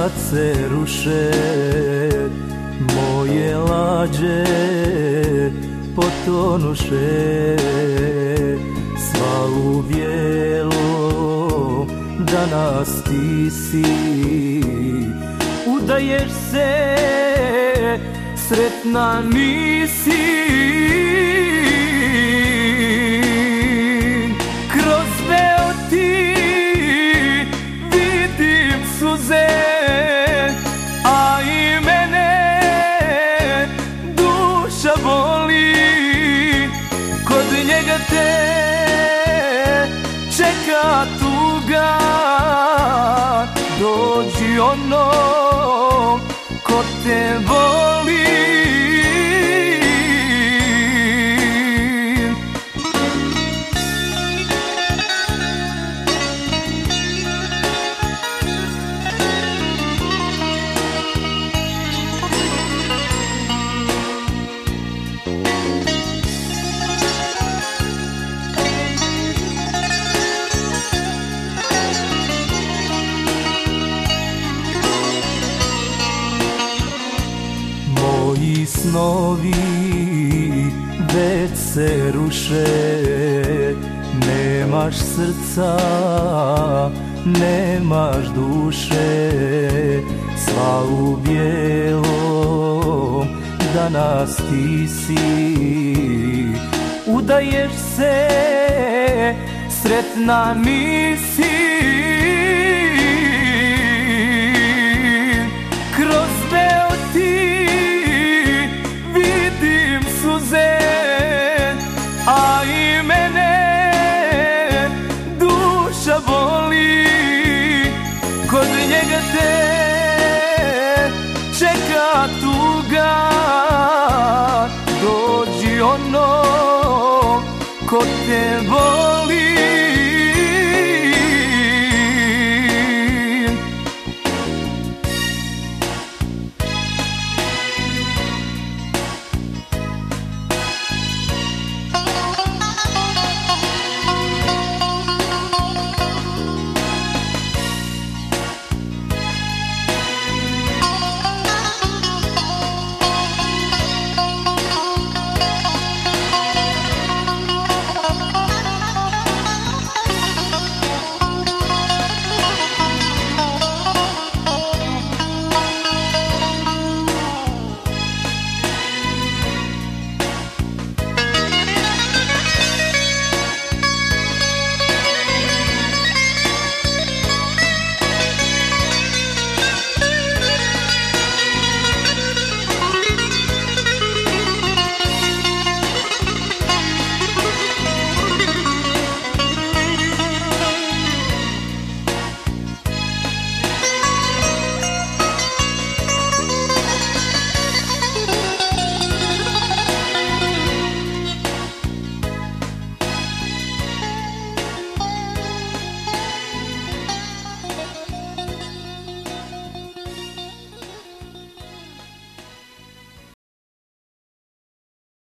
kad se ruše moje lađe, potonuše sva u bijelo. Danas ti si, udaješ se, sretna nisi. Kroz veo ti vidim suze, a i mene duša boli. Kod njega te čeka tuga, dođi onom ko te voli. Moji snovi već se ruše, nemaš srca, nemaš duše, sva u bijelom. Danas ti si, udaješ se, sretna nisi. Kroz veo ti vidim suze, a i mene duša boli. Kod njega te čeka tu